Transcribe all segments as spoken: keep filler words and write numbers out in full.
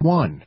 one.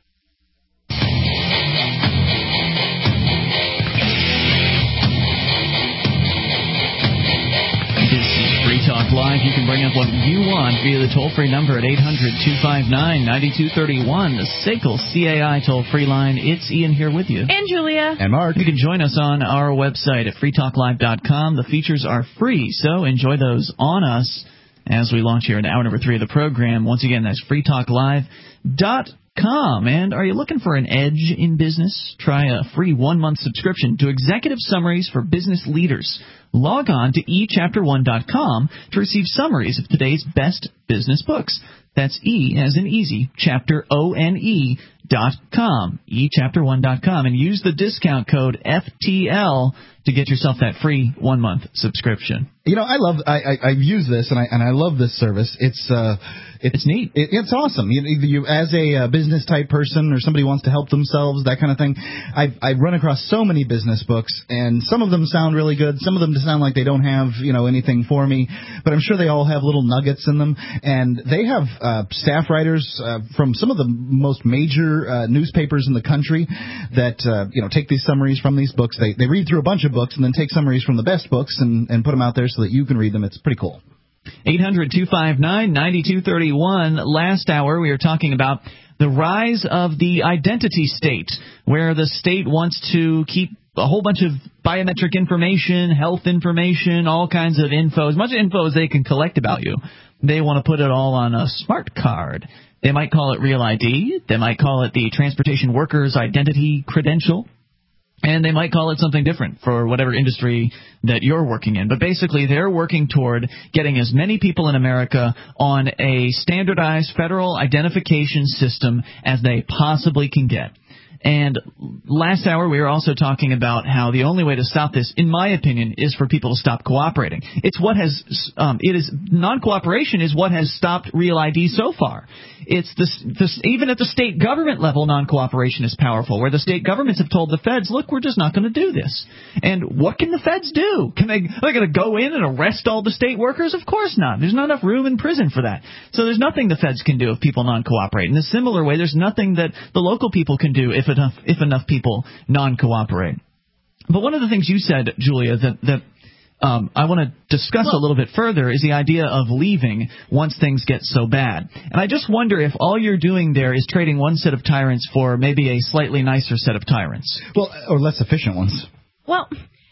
Free Talk Live. You can bring up what you want via the toll-free number at eight hundred two five nine nine two three one, the S A C L C A I toll-free line. It's Ian here with you. And Julia. And Mark. You can join us on our website at free talk live dot com. The features are free, so enjoy those on us as we launch here in hour number three of the program. Once again, that's free talk live dot com. And are you looking for an edge in business? Try a free one-month subscription to Executive Summaries for Business Leaders. Log on to e chapter one dot com to receive summaries of today's best business books. That's E as in easy, chapter O N E dot com, e chapter one dot com, and use the discount code F T L to get yourself that free one-month subscription. You know, I love, I, I, I've used this, and I and I love this service. It's uh, it's, it's neat. It, it's awesome. You, you, as a uh, business type person, or somebody wants to help themselves, that kind of thing. I've I've run across so many business books, and some of them sound really good. Some of them sound like they don't have, you know, anything for me. But I'm sure they all have little nuggets in them, and they have uh, staff writers uh, from some of the most major uh, newspapers in the country that uh, you know take these summaries from these books. They they read through a bunch of books and then take summaries from the best books and, and put them out there so that you can read them. It's pretty cool. eight hundred two five nine nine two three one. Last hour we were talking about the rise of the identity state, where the state wants to keep a whole bunch of biometric information, health information, all kinds of info, as much info as they can collect about you. They want to put it all on a smart card. They might call it Real I D. They might call it the Transportation Workers Identity Credential. And they might call it something different for whatever industry that you're working in. But basically, they're working toward getting as many people in America on a standardized federal identification system as they possibly can get. And last hour, we were also talking about how the only way to stop this, in my opinion, is for people to stop cooperating. It's what has, um, it is, non-cooperation is what has stopped Real I D so far. It's this, this, even at the state government level, non-cooperation is powerful, where the state governments have told the feds, look, we're just not going to do this. And what can the feds do? Can they, are they going to go in and arrest all the state workers? Of course not. There's not enough room in prison for that. So there's nothing the feds can do if people non-cooperate. In a similar way, there's nothing that the local people can do if enough, if enough people non-cooperate. But one of the things you said, Julia, that, that um, I want to discuss well, a little bit further is the idea of leaving once things get so bad. And I just wonder if all you're doing there is trading one set of tyrants for maybe a slightly nicer set of tyrants. Well, or less efficient ones. Well,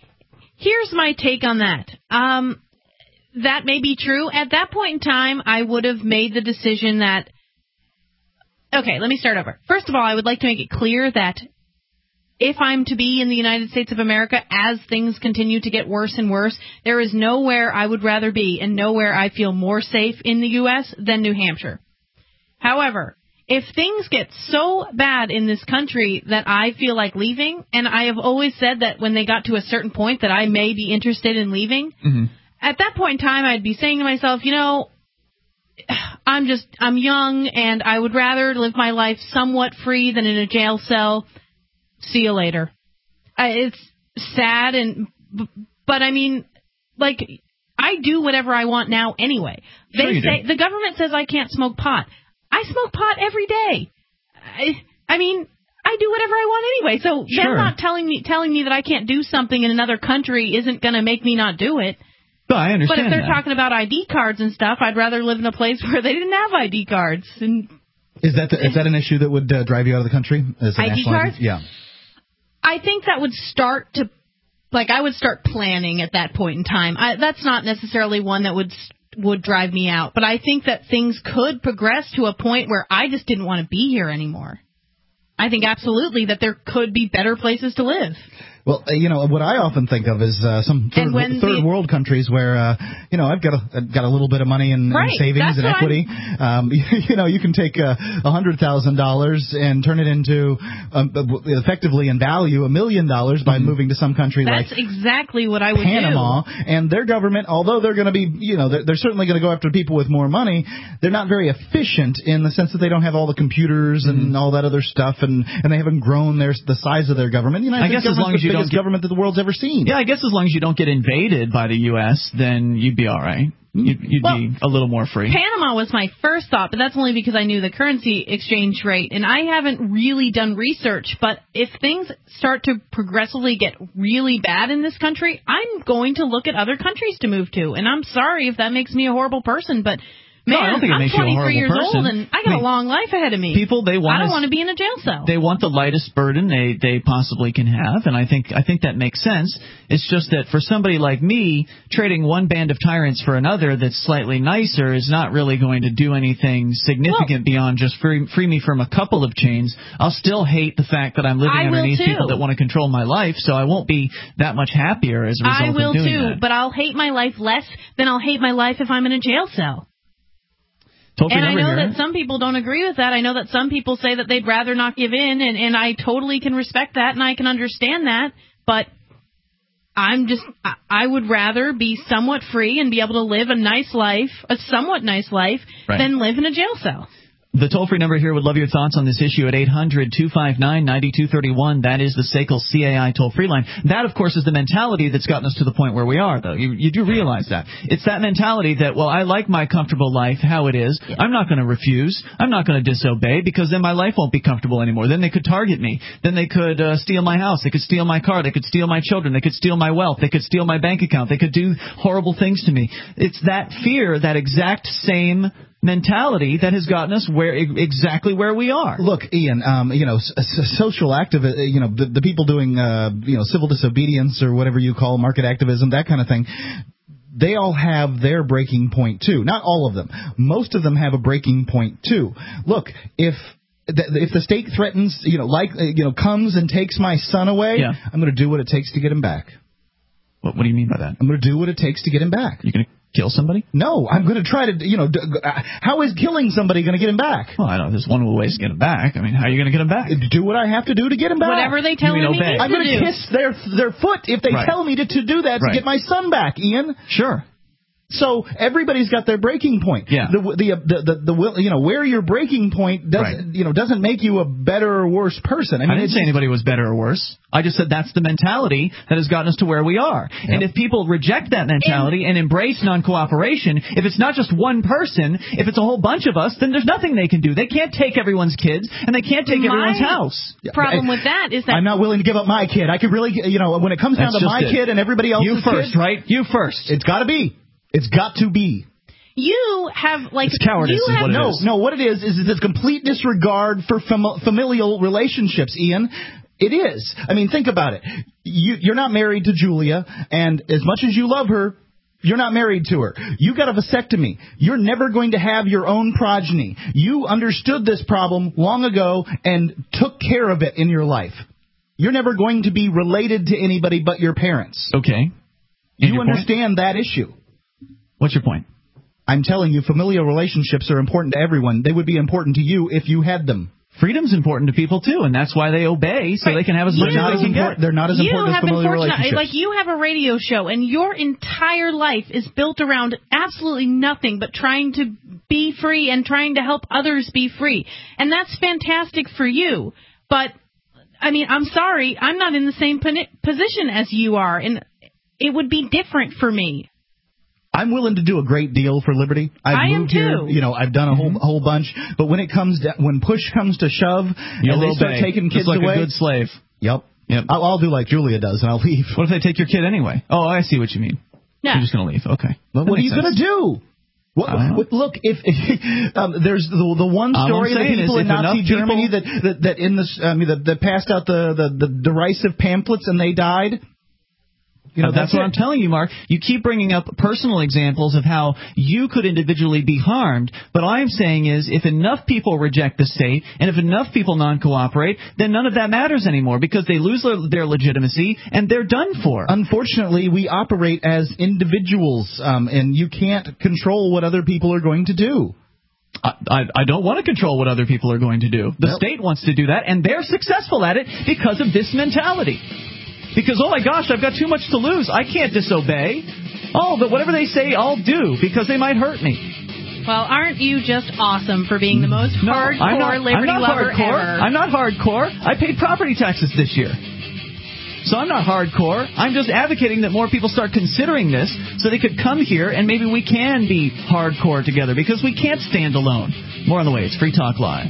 here's my take on that. Um, that may be true. At that point in time, I would have made the decision that, okay, let me start over. First of all, I would like to make it clear that if I'm to be in the United States of America as things continue to get worse and worse, there is nowhere I would rather be and nowhere I feel more safe in the U S than New Hampshire. However, if things get so bad in this country that I feel like leaving, and I have always said that when they got to a certain point that I may be interested in leaving, mm-hmm. at that point in time I'd be saying to myself, you know, I'm just, I'm young, and I would rather live my life somewhat free than in a jail cell. See you later. I, it's sad, and but I mean, like, I do whatever I want now anyway. They sure say do. The government says I can't smoke pot. I smoke pot every day. I, I mean, I do whatever I want anyway. So sure. them not telling me telling me that I can't do something in another country isn't going to make me not do it. Well, I understand. But if they're that. talking about I D cards and stuff, I'd rather live in a place where they didn't have I D cards. And is that the, is that an issue that would uh, drive you out of the country? As I D cards? I D? Yeah. I think that would start to, like, I would start planning at that point in time. I, that's not necessarily one that would would drive me out, but I think that things could progress to a point where I just didn't want to be here anymore. I think absolutely that there could be better places to live. Well, uh, you know, what I often think of is uh, some third, third the, world countries where, uh, you know, I've got a, I've got a little bit of money in, right, in savings and equity. Um, you, you know, you can take a uh, hundred thousand dollars and turn it into um, effectively in value a million dollars by mm-hmm. moving to some country That's like exactly what I would Panama. do. And their government, although they're going to be, you know, they're, they're certainly going to go after people with more money, they're not very efficient in the sense that they don't have all the computers mm-hmm. and all that other stuff, and, and they haven't grown their the size of their government. The United I guess States as long as you biggest get, government that the world's ever seen. Yeah, I guess as long as you don't get invaded by the U S, then you'd be all right. You'd, you'd well, be a little more free. Panama was my first thought, but that's only because I knew the currency exchange rate, and I haven't really done research. But if things start to progressively get really bad in this country, I'm going to look at other countries to move to. And I'm sorry if that makes me a horrible person, but man, no, I don't think it I'm makes you a twenty-three years horrible person. old, and I got I mean, a long life ahead of me. People, they want I don't to, want to be in a jail cell. They want the lightest burden they, they possibly can have, and I think I think that makes sense. It's just that for somebody like me, trading one band of tyrants for another that's slightly nicer is not really going to do anything significant well, beyond just free, free me from a couple of chains. I'll still hate the fact that I'm living I underneath people that want to control my life, so I won't be that much happier as a result I will of doing too, that. But I'll hate my life less than I'll hate my life if I'm in a jail cell. And I know here. that some people don't agree with that. I know that some people say that they'd rather not give in, and, and I totally can respect that, and I can understand that. But I'm just, I would rather be somewhat free and be able to live a nice life, a somewhat nice life, right, than live in a jail cell. The toll-free number here would love your thoughts on this issue at eight hundred two five nine nine two three one. That is the S A C L C A I toll-free line. That, of course, is the mentality that's gotten us to the point where we are, though. You, you do realize that. It's that mentality that, well, I like my comfortable life how it is. Yeah. I'm not going to refuse. I'm not going to disobey because then my life won't be comfortable anymore. Then they could target me. Then they could uh, steal my house. They could steal my car. They could steal my children. They could steal my wealth. They could steal my bank account. They could do horrible things to me. It's that fear, that exact same mentality that has gotten us where exactly where we are. Look, Ian, um, you know, s- s- social activists, you know, the, the people doing, uh, you know, civil disobedience or whatever you call market activism, that kind of thing. They all have their breaking point too. Not all of them. Most of them have a breaking point too. Look, if if the state threatens, you know, like you know, comes and takes my son away, yeah. I'm going to do what it takes to get him back. What, what do you mean by that? I'm going to do what it takes to get him back. You're going to kill somebody? No, I'm going to try to, you know, d- how is killing somebody going to get him back? Well, I know there's one way to get him back. I mean, how are you going to get him back? Do what I have to do to get him back. Whatever they tell me he needs to do. I'm going to kiss their their foot if they right. tell me to, to do that right. to get my son back, Ian. Sure. So everybody's got their breaking point. Yeah. The the the, the, the you know where your breaking point doesn't right. you know doesn't make you a better or worse person. I mean, I didn't say anybody was better or worse. I just said that's the mentality that has gotten us to where we are. Yep. And if people reject that mentality and, and embrace non-cooperation, if it's not just one person, if it's a whole bunch of us, then there's nothing they can do. They can't take everyone's kids and they can't take my everyone's house. Problem I, with that is that I'm not willing to give up my kid. I could really you know when it comes down that's to my it. kid and everybody else's you first, kids, right? You first. It's got to be. It's got to be. You have, like... It's cowardice you is have, what it no, is. No, what it is, is this complete disregard for fam- familial relationships, Ian. It is. I mean, think about it. You, you're not married to Julia, and as much as you love her, you're not married to her. You got a vasectomy. You're never going to have your own progeny. You understood this problem long ago and took care of it in your life. You're never going to be related to anybody but your parents. Okay. And you understand point? That issue. What's your point? I'm telling you, familial relationships are important to everyone. They would be important to you if you had them. Freedom's important to people, too, and that's why they obey, so right. they can have as much you, as they can get. They're not as you important as familial relationships. Like, you have a radio show, and your entire life is built around absolutely nothing but trying to be free and trying to help others be free. And that's fantastic for you. But, I mean, I'm sorry, I'm not in the same position as you are, and it would be different for me. I'm willing to do a great deal for liberty. I've I moved am too. here, you know, I've done a whole mm-hmm. whole bunch. But when it comes to, when push comes to shove, You'll and they obey. start taking kids Just like away, a good slave. Yep. Yep. I'll, I'll do like Julia does, and I'll leave. What if they take your kid anyway? Oh, I see what you mean. Yeah. You're just going to leave. Okay. Well, what are you going to do? What, what, look, if, if um, there's the the one story of the people in Nazi Germany people... that, that that in this I mean that, that passed out the, the the derisive pamphlets and they died. You know, that's, that's what I'm telling you, Mark. You keep bringing up personal examples of how you could individually be harmed, but all I'm saying is if enough people reject the state and if enough people non-cooperate, then none of that matters anymore because they lose their, their legitimacy and they're done for. Unfortunately, we operate as individuals, um, and you can't control what other people are going to do. I, I, I don't want to control what other people are going to do. The nope. state wants to do that, and they're successful at it because of this mentality. Because, oh my gosh, I've got too much to lose. I can't disobey. Oh, but whatever they say, I'll do because they might hurt me. Well, aren't you just awesome for being the most no, hardcore I'm not, liberty I'm not lover hardcore. ever? I'm not hardcore. I paid property taxes this year. So I'm not hardcore. I'm just advocating that more people start considering this so they could come here and maybe we can be hardcore together because we can't stand alone. More on the way. It's Free Talk Live.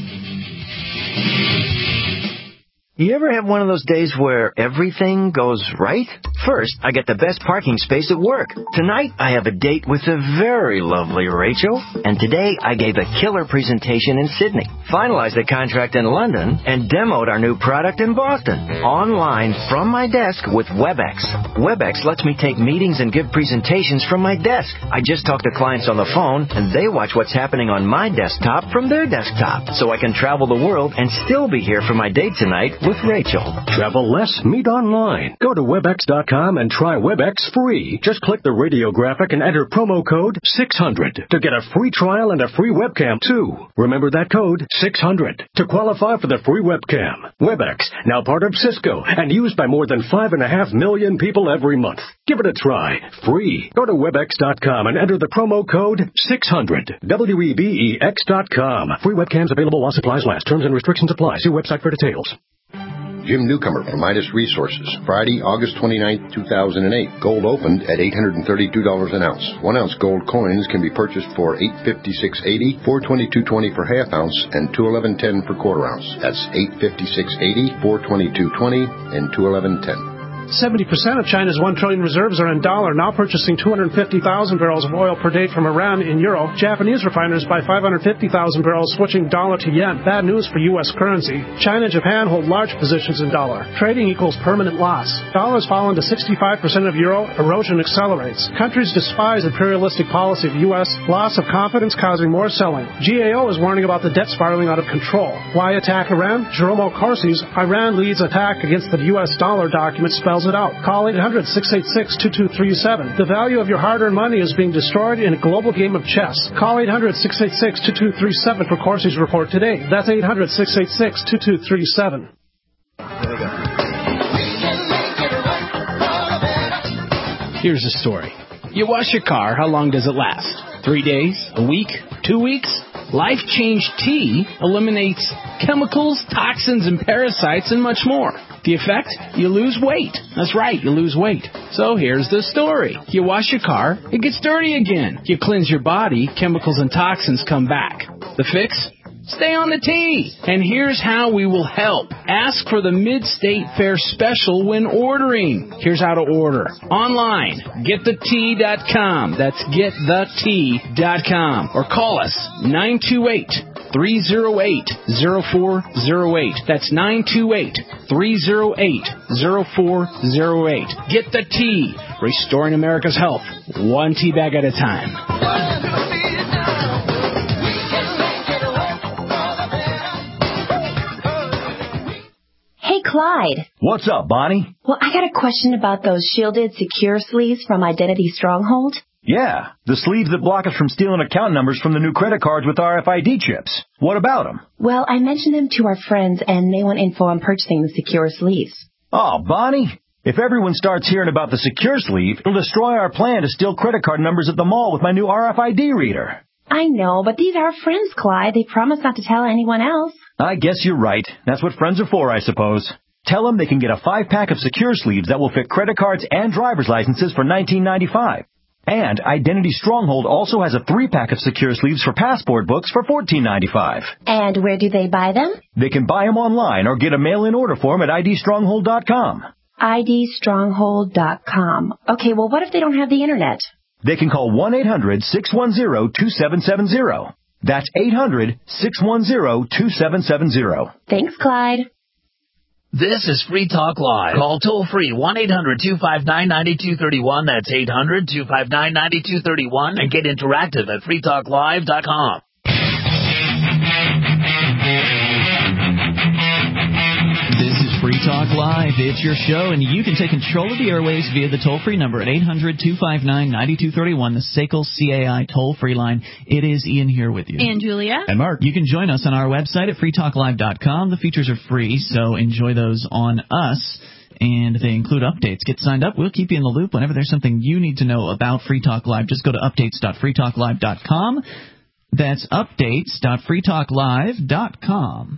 You ever have one of those days where everything goes right? First, I get the best parking space at work. Tonight, I have a date with the very lovely Rachel. And today, I gave a killer presentation in Sydney, finalized a contract in London, and demoed our new product in Boston. Online, from my desk with WebEx. WebEx lets me take meetings and give presentations from my desk. I just talk to clients on the phone, and they watch what's happening on my desktop from their desktop. So I can travel the world and still be here for my date tonight with Rachel. Travel less, meet online. Go to webex dot com and try WebEx free. Just click the radio graphic and enter promo code six hundred to get a free trial and a free webcam, too. Remember that code, six hundred, to qualify for the free webcam. WebEx, now part of Cisco and used by more than five and a half million people every month. Give it a try. Free. Go to webex dot com and enter the promo code six hundred. W E B E X dot com. Free webcams available while supplies last. Terms and restrictions apply. See website for details. Jim Newcomer from Midas Resources. Friday, August twenty-ninth, two thousand eight. Gold opened at eight hundred thirty-two dollars an ounce. One ounce gold coins can be purchased for eight fifty-six eighty, four twenty-two twenty for half ounce, and two eleven ten for quarter ounce. That's eight fifty-six eighty, four twenty-two twenty, and two eleven ten. seventy percent of China's one trillion reserves are in dollar, now purchasing two hundred fifty thousand barrels of oil per day from Iran in euro. Japanese refiners buy five hundred fifty thousand barrels, switching dollar to yen. Bad news for U S currency. China and Japan hold large positions in dollar. Trading equals permanent loss. Dollar has fallen to sixty-five percent of euro. Erosion accelerates. Countries despise imperialistic policy of U S. Loss of confidence causing more selling. G A O is warning about the debt spiraling out of control. Why attack Iran? Jerome Corsi's Iran leads attack against the U S dollar document spells it out. Call eight hundred, six eight six, two two three seven. The value of your hard-earned money is being destroyed in a global game of chess. Call eight hundred, six eight six, two two three seven for Corsi's report today. That's eight hundred, six eight six, two two three seven. Here's the story. You wash your car, how long does it last? Three days? A week? Two weeks? Life Change Tea eliminates chemicals, toxins, and parasites, and much more. The effect? You lose weight. That's right, you lose weight. So here's the story. You wash your car, it gets dirty again. You cleanse your body, chemicals and toxins come back. The fix? Stay on the tea. And here's how we will help. Ask for the Mid-State Fair special when ordering. Here's how to order. Online, get the tea dot com. That's get the tea dot com. Or call us, nine two eight, three oh eight, oh four oh eight. That's nine two eight, three oh eight, oh four oh eight. Get the tea. Restoring America's health, one tea bag at a time. Hey, Clyde. What's up, Bonnie? Well, I got a question about those shielded secure sleeves from Identity Stronghold. Yeah, the sleeves that block us from stealing account numbers from the new credit cards with R F I D chips. What about them? Well, I mentioned them to our friends, and they want info on purchasing the secure sleeves. Oh, Bonnie, if everyone starts hearing about the secure sleeve, it'll destroy our plan to steal credit card numbers at the mall with my new R F I D reader. I know, but these are our friends, Clyde. They promised not to tell anyone else. I guess you're right. That's what friends are for, I suppose. Tell them they can get a five-pack of secure sleeves that will fit credit cards and driver's licenses for nineteen ninety-five dollars. And Identity Stronghold also has a three-pack of secure sleeves for passport books for fourteen ninety-five. And where do they buy them? They can buy them online or get a mail-in order form at I D stronghold dot com. I D stronghold dot com. Okay, well, what if they don't have the Internet? They can call one eight hundred, six one zero, two seven seven zero. That's eight hundred, six one zero, two seven seven zero. Thanks, Clyde. This is Free Talk Live. Call toll-free one eight hundred, two five nine, nine two three one. That's eight hundred, two five nine, nine two three one. And get interactive at free talk live dot com. This is Free Talk Live. It's your show, and you can take control of the airwaves via the toll-free number at eight hundred, two five nine, nine two three one, the S A C L C A I toll-free line. It is Ian here with you. And Julia. And Mark. You can join us on our website at free talk live dot com. The features are free, so enjoy those on us. And they include updates. Get signed up. We'll keep you in the loop whenever there's something you need to know about Free Talk Live. Just go to updates dot free talk live dot com. That's updates dot free talk live dot com.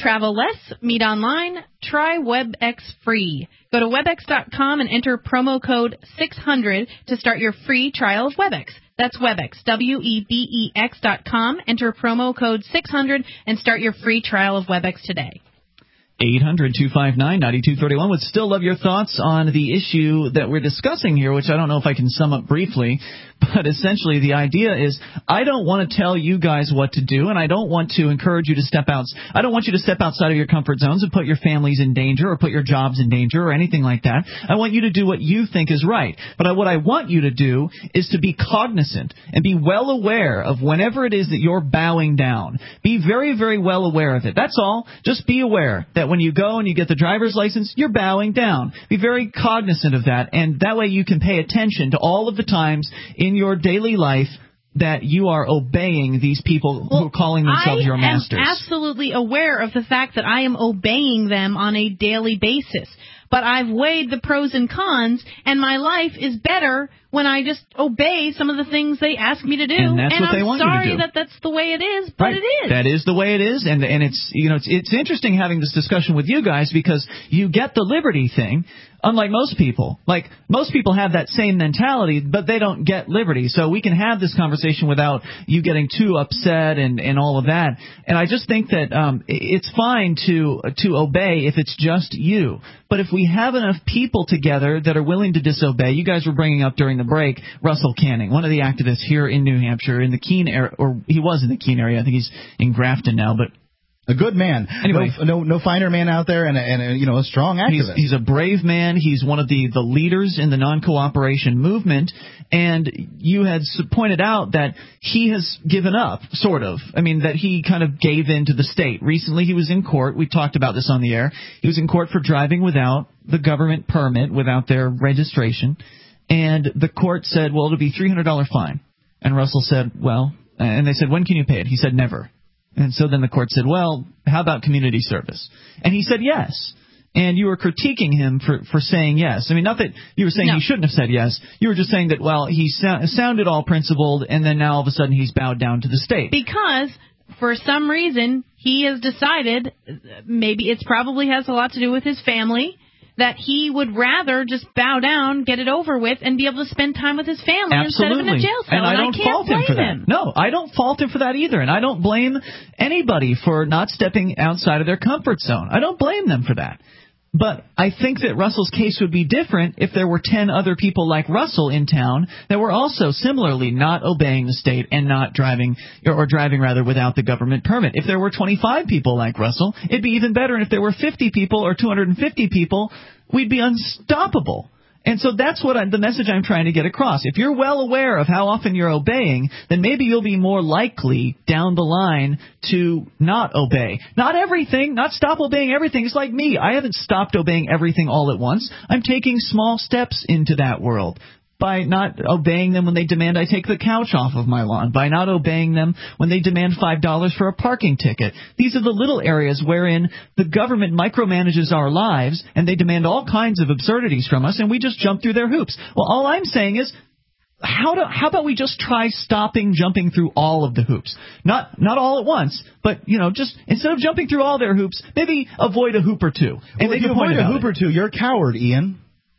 Travel less, meet online, try WebEx free. Go to webex dot com and enter promo code six hundred to start your free trial of WebEx. That's WebEx, W E B E X dot com. Enter promo code six hundred and start your free trial of WebEx today. eight hundred, two five nine, nine two three one. Would still love your thoughts on the issue that we're discussing here, which I don't know if I can sum up briefly. But essentially the idea is I don't want to tell you guys what to do, and I don't want to encourage you to step out. I don't want you to step outside of your comfort zones and put your families in danger or put your jobs in danger or anything like that. I want you to do what you think is right. But I, what I want you to do is to be cognizant and be well aware of whenever it is that you're bowing down. Be very, very well aware of it. That's all. Just be aware that when you go and you get the driver's license, you're bowing down. Be very cognizant of that, and that way you can pay attention to all of the times in your daily life that you are obeying these people well, who are calling themselves I your masters. I am absolutely aware of the fact that I am obeying them on a daily basis. But I've weighed the pros and cons, and my life is better when I just obey some of the things they ask me to do. And that's and what I'm they want you to sorry do. that that's the way it is, but right. it is. That is the way it is, and and it's you know it's it's interesting having this discussion with you guys because you get the liberty thing. Unlike most people, like most people have that same mentality, but they don't get liberty. So we can have this conversation without you getting too upset and, and all of that. And I just think that um, it's fine to to obey if it's just you. But if we have enough people together that are willing to disobey, you guys were bringing up during the break Russell Canning, one of the activists here in New Hampshire, in the Keene area, or he was in the Keene area. I think he's in Grafton now, but. A good man. Anyway, no, no, no finer man out there, and a, and a, you know a strong activist. He's, he's a brave man. He's one of the, the leaders in the non-cooperation movement. And you had pointed out that he has given up, sort of. I mean, that he kind of gave in to the state. Recently, he was in court. We talked about this on the air. He was in court for driving without the government permit, without their registration. And the court said, well, it'll be a three hundred dollars fine. And Russell said, well, and they said, when can you pay it? He said, never. And so then the court said, well, how about community service? And he said yes. And you were critiquing him for, for saying yes. I mean, not that you were saying no. he shouldn't have said yes. You were just saying that, well, he so- sounded all principled, and then now all of a sudden he's bowed down to the state. Because for some reason he has decided, maybe it's probably has a lot to do with his family, that he would rather just bow down, get it over with, and be able to spend time with his family Absolutely. instead of in a jail cell. And I don't and I can't fault him blame for that. him. No, I don't fault him for that either. And I don't blame anybody for not stepping outside of their comfort zone. I don't blame them for that. But I think that Russell's case would be different if there were ten other people like Russell in town that were also similarly not obeying the state and not driving, or, or driving rather, without the government permit. If there were twenty-five people like Russell, it'd be even better. And if there were fifty people or two hundred fifty people, we'd be unstoppable. And so that's what I, the message I'm trying to get across. If you're well aware of how often you're obeying, then maybe you'll be more likely down the line to not obey. Not everything, not stop obeying everything. It's like me. I haven't stopped obeying everything all at once. I'm taking small steps into that world. By not obeying them when they demand I take the couch off of my lawn, by not obeying them when they demand five dollars for a parking ticket. These are the little areas wherein the government micromanages our lives, and they demand all kinds of absurdities from us, and we just jump through their hoops. Well, all I'm saying is, how do, how about we just try stopping jumping through all of the hoops? Not not all at once, but, you know, just instead of jumping through all their hoops, maybe avoid a hoop or two. And well, if you avoid a hoop it. or two, you're a coward, Ian.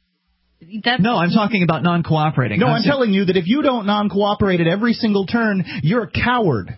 That's, no, I'm talking about non-cooperating. No, I'm, I'm telling you that if you don't non-cooperate at every single turn, you're a coward.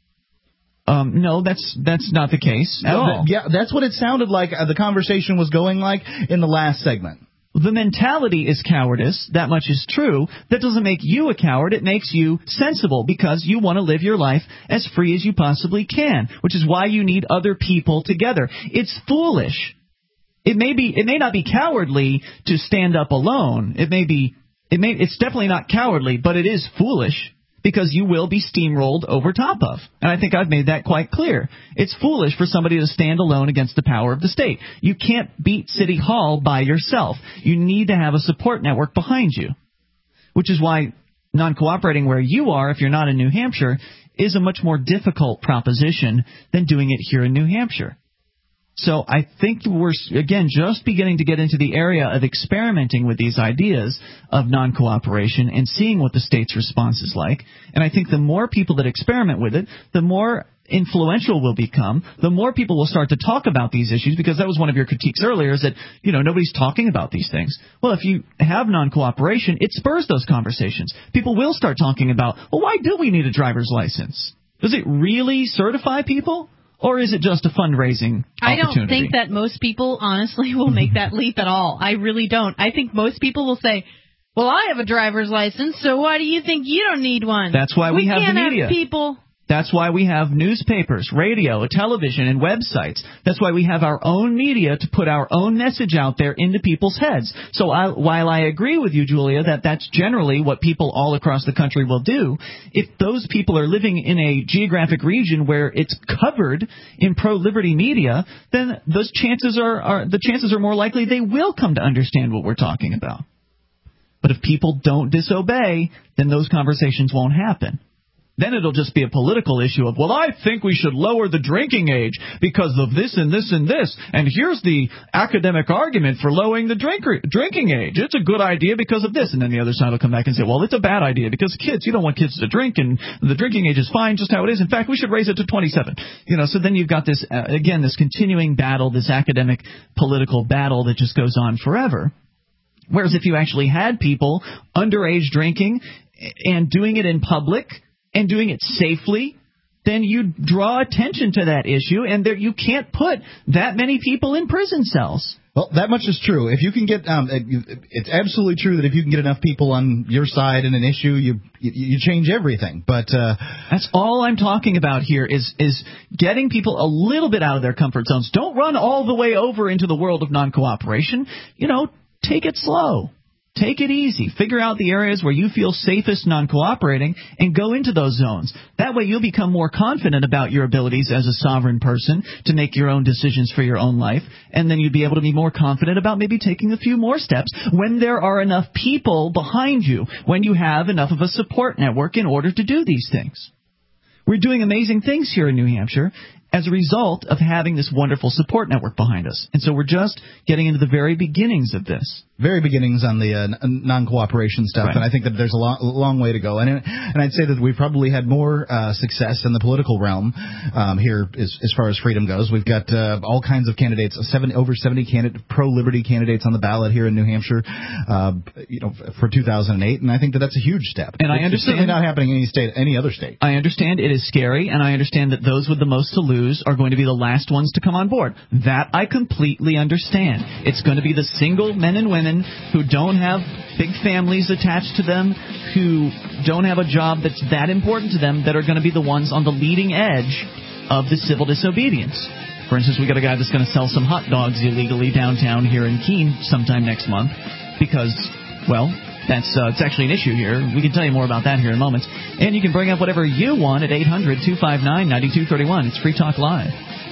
Um, no, that's that's not the case at no, all. Yeah, that's what it sounded like uh, the conversation was going like in the last segment. The mentality is cowardice. That much is true. That doesn't make you a coward. It makes you sensible because you want to live your life as free as you possibly can, which is why you need other people together. It's foolish. It may be, it may not be cowardly to stand up alone. It may be, it may, it's definitely not cowardly, but it is foolish because you will be steamrolled over top of. And I think I've made that quite clear. It's foolish for somebody to stand alone against the power of the state. You can't beat City Hall by yourself. You need to have a support network behind you, which is why non-cooperating where you are, if you're not in New Hampshire, is a much more difficult proposition than doing it here in New Hampshire. So I think we're, again, just beginning to get into the area of experimenting with these ideas of non-cooperation and seeing what the state's response is like. And I think the more people that experiment with it, the more influential we'll become, the more people will start to talk about these issues, because that was one of your critiques earlier, is that, you know, nobody's talking about these things. Well, if you have non-cooperation, it spurs those conversations. People will start talking about, well, why do we need a driver's license? Does it really certify people? Or is it just a fundraising opportunity? I don't think that most people, honestly, will make that leap at all. I really don't. I think most people will say, well, I have a driver's license, so why do you think you don't need one? That's why we, we have can't the media. Have people. That's why we have newspapers, radio, television, and websites. That's why we have our own media to put our own message out there into people's heads. So I, while I agree with you, Julia, that that's generally what people all across the country will do, if those people are living in a geographic region where it's covered in pro-liberty media, then those chances are, are the chances are more likely they will come to understand what we're talking about. But if people don't disobey, then those conversations won't happen. Then it'll just be a political issue of, well, I think we should lower the drinking age because of this and this and this, and here's the academic argument for lowering the drink, drinking age. It's a good idea because of this. And then the other side will come back and say, well, it's a bad idea because kids, you don't want kids to drink, and the drinking age is fine just how it is. In fact, we should raise it to twenty-seven. You know, so then you've got this, uh, again, this continuing battle, this academic political battle that just goes on forever. Whereas if you actually had people underage drinking and doing it in public, and doing it safely, then you draw attention to that issue, and there, you can't put that many people in prison cells. Well, that much is true. If you can get, um, it's absolutely true that if you can get enough people on your side in an issue, you you, you change everything. But uh, that's all I'm talking about here is is getting people a little bit out of their comfort zones. Don't run all the way over into the world of non-cooperation. You know, take it slow. Take it easy. Figure out the areas where you feel safest non-cooperating and go into those zones. That way you'll become more confident about your abilities as a sovereign person to make your own decisions for your own life, and then you'd be able to be more confident about maybe taking a few more steps when there are enough people behind you, when you have enough of a support network in order to do these things. We're doing amazing things here in New Hampshire as a result of having this wonderful support network behind us. And so we're just getting into the very beginnings of this. Very beginnings on the uh, non-cooperation stuff, right. And I think that there's a long, long way to go. And and I'd say that we've probably had more uh, success in the political realm um, here as, as far as freedom goes. We've got uh, all kinds of candidates, seven, over seventy candidate, pro-liberty candidates on the ballot here in New Hampshire, uh, you know, for two thousand eight, and I think that that's a huge step. And it's, I understand it's certainly not happening in any state, any other state. I understand it is scary, and I understand that those with the most to lose are going to be the last ones to come on board. That I completely understand. It's going to be the single men and women who don't have big families attached to them, who don't have a job that's that important to them, that are going to be the ones on the leading edge of the civil disobedience. For instance, we got a guy that's going to sell some hot dogs illegally downtown here in Keene sometime next month because, well, that's uh, it's actually an issue here. We can tell you more about that here in a moment. And you can bring up whatever you want at eight hundred two five nine nine two three one. It's Free Talk Live.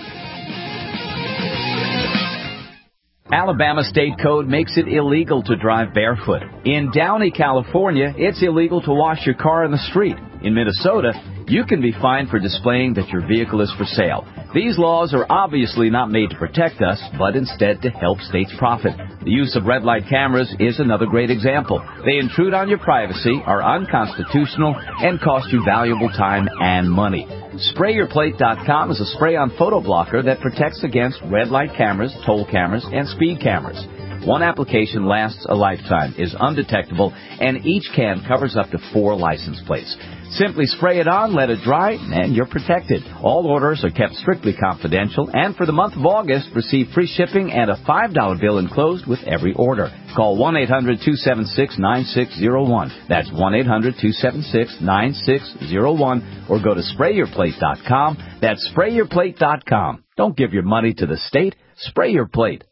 Alabama state code makes it illegal to drive barefoot. In Downey, California, it's illegal to wash your car in the street. In Minnesota, you can be fined for displaying that your vehicle is for sale. These laws are obviously not made to protect us, but instead to help states profit. The use of red light cameras is another great example. They intrude on your privacy, are unconstitutional, and cost you valuable time and money. Spray Your Plate dot com is a spray-on photo blocker that protects against red light cameras, toll cameras, and speed cameras. One application lasts a lifetime, is undetectable, and each can covers up to four license plates. Simply spray it on, let it dry, and you're protected. All orders are kept strictly confidential, and for the month of August, receive free shipping and a five dollar bill enclosed with every order. Call one eight hundred two seven six nine six zero one. That's one eight hundred two seven six nine six zero one, or go to Spray Your Plate dot com. That's Spray Your Plate dot com. Don't give your money to the state. Spray your plate.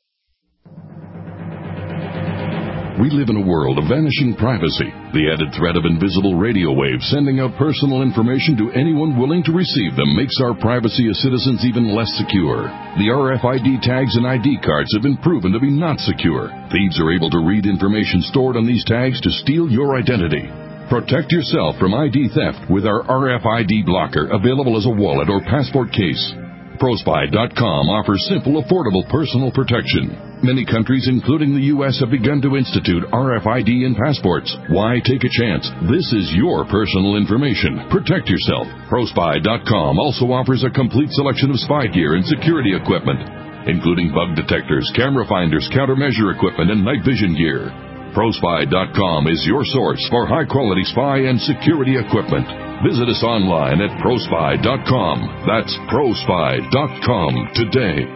We live in a world of vanishing privacy, the added threat of invisible radio waves sending out personal information to anyone willing to receive them makes our privacy as citizens even less secure. The R F I D tags and I D cards have been proven to be not secure. Thieves are able to read information stored on these tags to steal your identity. Protect yourself from I D theft with our R F I D blocker, available as a wallet or passport case. ProSpy dot com offers simple, affordable personal protection. Many countries, including the U S, have begun to institute R F I D in passports. Why take a chance? This is your personal information. Protect yourself. ProSpy dot com also offers a complete selection of spy gear and security equipment, including bug detectors, camera finders, countermeasure equipment, and night vision gear. ProSpy dot com is your source for high-quality spy and security equipment. Visit us online at ProSpy dot com. That's ProSpy dot com today.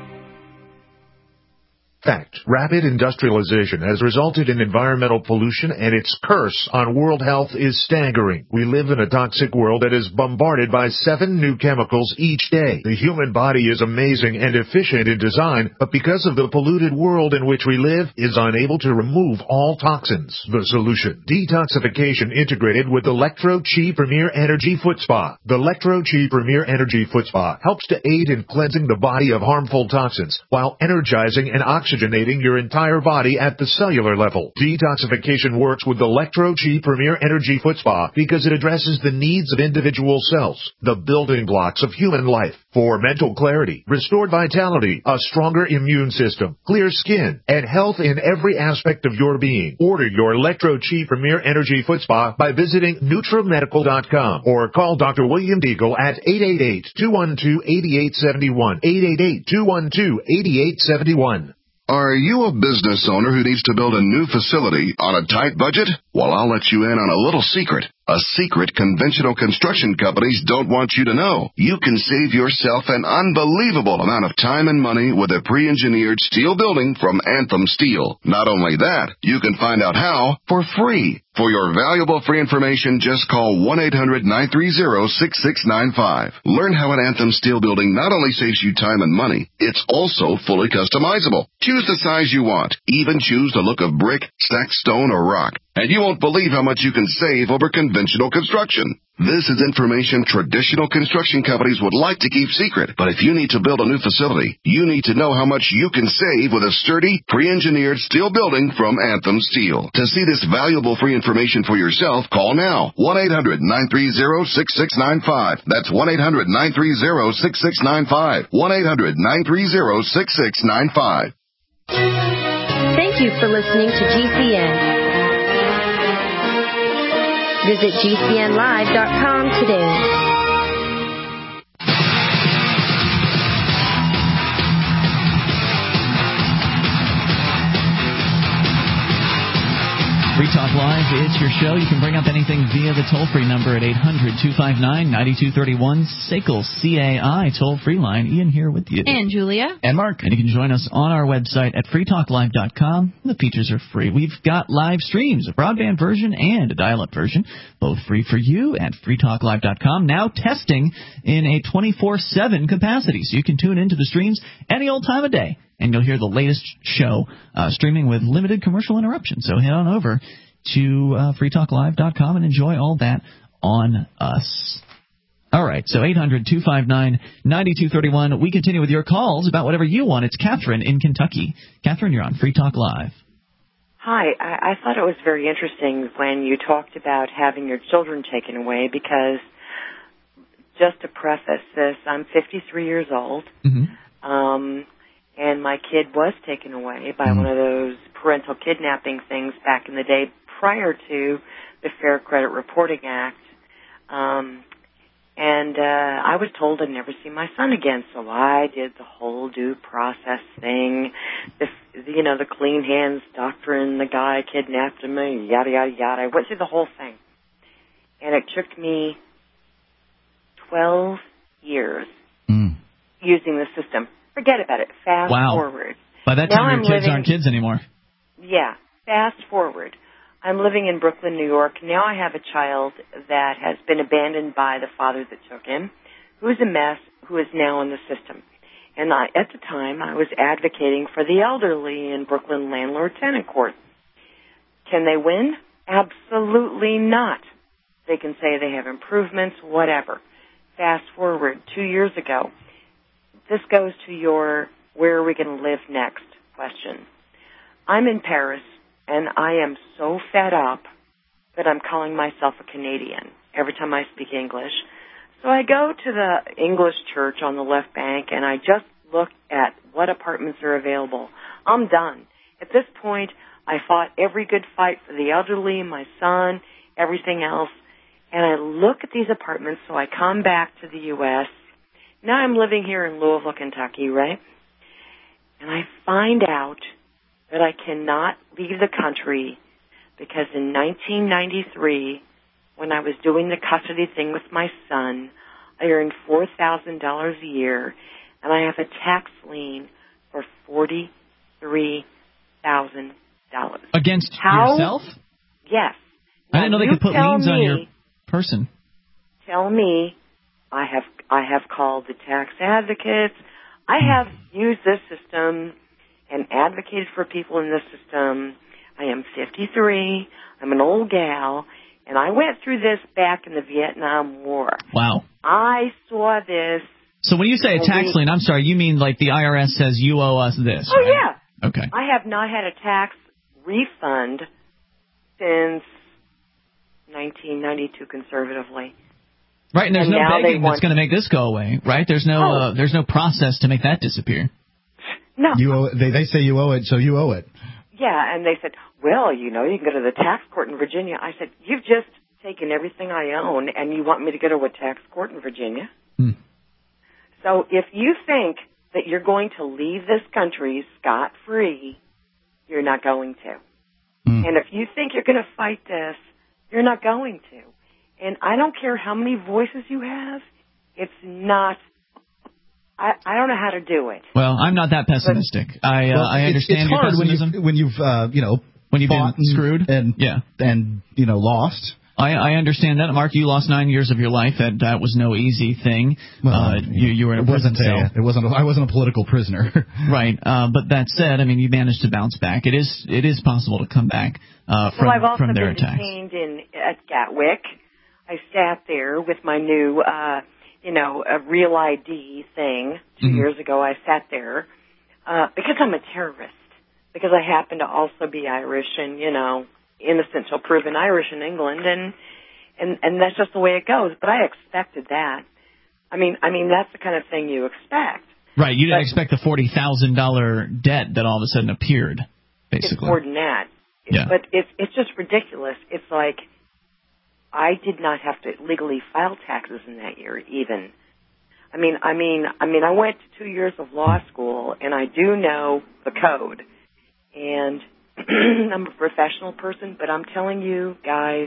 Fact. Rapid industrialization has resulted in environmental pollution, and its curse on world health is staggering. We live in a toxic world that is bombarded by seven new chemicals each day. The human body is amazing and efficient in design, but because of the polluted world in which we live, is unable to remove all toxins. The solution: detoxification integrated with Electro-Chi Premier Energy Foot Spa. The Electro-Chi Premier Energy Foot Spa helps to aid in cleansing the body of harmful toxins while energizing and oxygenating oxygenating your entire body at the cellular level. Detoxification works with Electro-Chi Premier Energy Foot Spa because it addresses the needs of individual cells, the building blocks of human life, for mental clarity, restored vitality, a stronger immune system, clear skin, and health in every aspect of your being. Order your Electro-Chi Premier Energy Foot Spa by visiting Nutra Medical dot com or call Doctor William Deagle at eight eight eight, two one two, eight eight seven one, eight eight eight, two one two, eight eight seven one. Are you a business owner who needs to build a new facility on a tight budget? Well, I'll let you in on a little secret. A secret conventional construction companies don't want you to know. You can save yourself an unbelievable amount of time and money with a pre-engineered steel building from Anthem Steel. Not only that, you can find out how for free. For your valuable free information, just call one eight hundred, nine three zero, six six nine five. Learn how an Anthem Steel building not only saves you time and money, it's also fully customizable. Choose the size you want. Even choose the look of brick, stacked stone, or rock. And you won't believe how much you can save over conventional construction. This is information traditional construction companies would like to keep secret. But if you need to build a new facility, you need to know how much you can save with a sturdy, pre-engineered steel building from Anthem Steel. To see this valuable free information for yourself, call now. one eight hundred, nine three zero, six six nine five. That's one eight hundred, nine three zero, six six nine five. one eight hundred, nine three zero, six six nine five. Thank you for listening to G C N. Visit G C N live dot com today. Free Talk Live, it's your show. You can bring up anything via the toll-free number at eight hundred, two five nine, nine two three one, S A C L C A I, toll-free line. Ian here with you. And Julia. And Mark. And you can join us on our website at free talk live dot com. The features are free. We've got live streams, a broadband version and a dial-up version, both free for you at free talk live dot com. Now testing in a twenty-four seven capacity, so you can tune into the streams any old time of day. And you'll hear the latest show uh, streaming with limited commercial interruption. So head on over to uh, free talk live dot com and enjoy all that on us. All right, so eight hundred, two five nine, nine two three one. We continue with your calls about whatever you want. It's Catherine in Kentucky. Catherine, you're on Free Talk Live. Hi, I, I thought it was very interesting when you talked about having your children taken away because, just to preface this, I'm fifty-three years old. Mm-hmm. Um And my kid was taken away by one of those parental kidnapping things back in the day prior to the Fair Credit Reporting Act. Um, and uh, I was told I'd never see my son again, so I did the whole due process thing, the, you know, the clean hands doctrine, the guy kidnapped me, yada, yada, yada. I went through the whole thing. And it took me twelve years mm. using the system. Forget about it. Fast wow. forward. By that now time, your I'm kids living, aren't kids anymore. Yeah. Fast forward. I'm living in Brooklyn, New York. Now I have a child that has been abandoned by the father that took him, who is a mess, who is now in the system. And I, at the time, I was advocating for the elderly in Brooklyn Landlord-Tenant Court. Can they win? Absolutely not. They can say they have improvements, whatever. Fast forward two years ago. This goes to your where are we going to live next question. I'm in Paris, and I am so fed up that I'm calling myself a Canadian every time I speak English. So I go to the English church on the left bank, and I just look at what apartments are available. I'm done. At this point, I fought every good fight for the elderly, my son, everything else. And I look at these apartments, so I come back to the U S Now I'm living here in Louisville, Kentucky, right? And I find out that I cannot leave the country because in nineteen ninety-three, when I was doing the custody thing with my son, I earned four thousand dollars a year, and I have a tax lien for forty-three thousand dollars. Against How? yourself? Yes. I didn't know they you could put tell liens me, on your person. Tell me, I have I have called the tax advocates. I have used this system and advocated for people in this system. I am fifty-three. I'm an old gal, and I went through this back in the Vietnam War. Wow. I saw this. So when you say a tax lien, I'm sorry, you mean like the I R S says you owe us this? Oh, right? yeah. Okay. I have not had a tax refund since nineteen ninety-two, conservatively. Right, and there's And no now they begging want- that's going to make this go away, right? There's no Oh. uh, there's no process to make that disappear. No. You owe, they, they say you owe it, so you owe it. Yeah, and they said, well, you know, you can go to the tax court in Virginia. I said, you've just taken everything I own, and you want me to go to a tax court in Virginia? Hmm. So if you think that you're going to leave this country scot-free, you're not going to. Hmm. And if you think you're going to fight this, you're not going to. And I don't care how many voices you have, it's not, I, I don't know how to do it. Well, I'm not that pessimistic. I uh, Well, I it's- understand it's your hard when pessimism. you've, when you've uh, you know, When you've fought been screwed and yeah, and you know lost. I, I understand that, Mark. You lost nine years of your life. That that was no easy thing. Well, uh, you you were in a it prison wasn't a, cell. it wasn't. A, I wasn't a political prisoner. Right. Uh, but that said, I mean, you managed to bounce back. It is it is possible to come back uh, from well, I've also from their been attacks. detained in at Gatwick. I sat there with my new, uh, you know, a real I D thing. Two Mm-hmm. years ago, I sat there uh, because I'm a terrorist. Because I happen to also be Irish, and you know, innocent till proven Irish in England, and and and that's just the way it goes. But I expected that. I mean, I mean that's the kind of thing you expect. Right. You didn't But- expect the forty thousand dollar debt that all of a sudden appeared. Basically. It's more than that. Yeah. But it's it's just ridiculous. It's like I did not have to legally file taxes in that year even. I mean, I mean, I mean, I went to two years of law school, and I do know the code. And I'm a professional person, but I'm telling you, guys,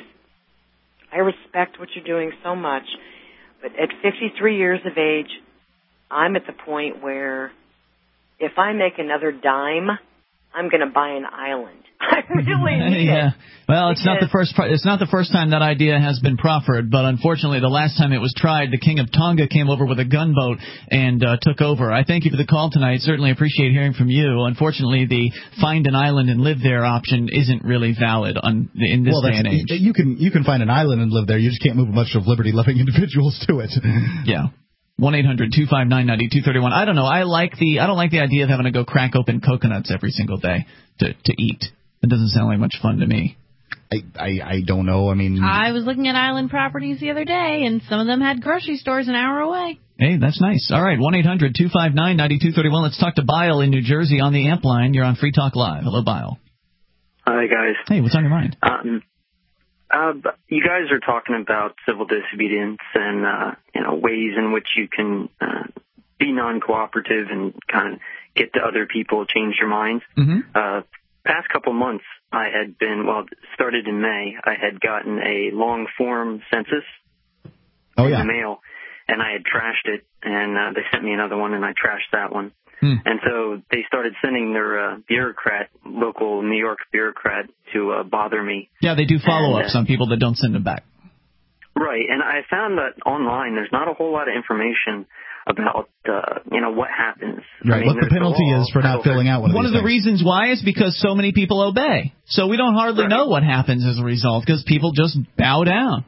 I respect what you're doing so much. But at fifty-three years of age, I'm at the point where if I make another dime, I'm going to buy an island. I really need yeah. it. Well, it's not the Because- first. It's not the first time that idea has been proffered, but unfortunately, the last time it was tried, the King of Tonga came over with a gunboat and uh, took over. I thank you for the call tonight. Certainly appreciate hearing from you. Unfortunately, the find an island and live there option isn't really valid on, in this well, day that's, and age. you can you can find an island and live there. You just can't move a bunch of liberty-loving individuals to it. Yeah. one eight hundred two five nine nine two three one. I don't know. I like the I don't like the idea of having to go crack open coconuts every single day to to eat. It doesn't sound like much fun to me. I, I I don't know. I mean, I was looking at island properties the other day, and some of them had grocery stores an hour away. Hey, that's nice. All right, one eight hundred two five nine nine two three one. Let's talk to Bile in New Jersey on the amp line. You're on Free Talk Live. Hello, Bile. Hi, guys. Hey, what's on your mind? Um, uh, you guys are talking about civil disobedience and, uh, you know, ways in which you can uh, be non-cooperative and kind of get the other people to change their minds. Mm-hmm. Uh, past couple months, I had been, well, it started in May, I had gotten a long-form census oh, in yeah. the mail, and I had trashed it, and uh, they sent me another one, and I trashed that one. Hmm. And so they started sending their uh, bureaucrat, local New York bureaucrat, to uh, bother me. Yeah, they do follow-ups And, uh, on people that don't send them back. Right, and I found that online there's not a whole lot of information about, uh, you know, what happens. Right, I mean, what the there's penalty law, is for not filling out one of One these of the things. reasons why is because so many people obey. So we don't hardly Right. know what happens as a result because people just bow down.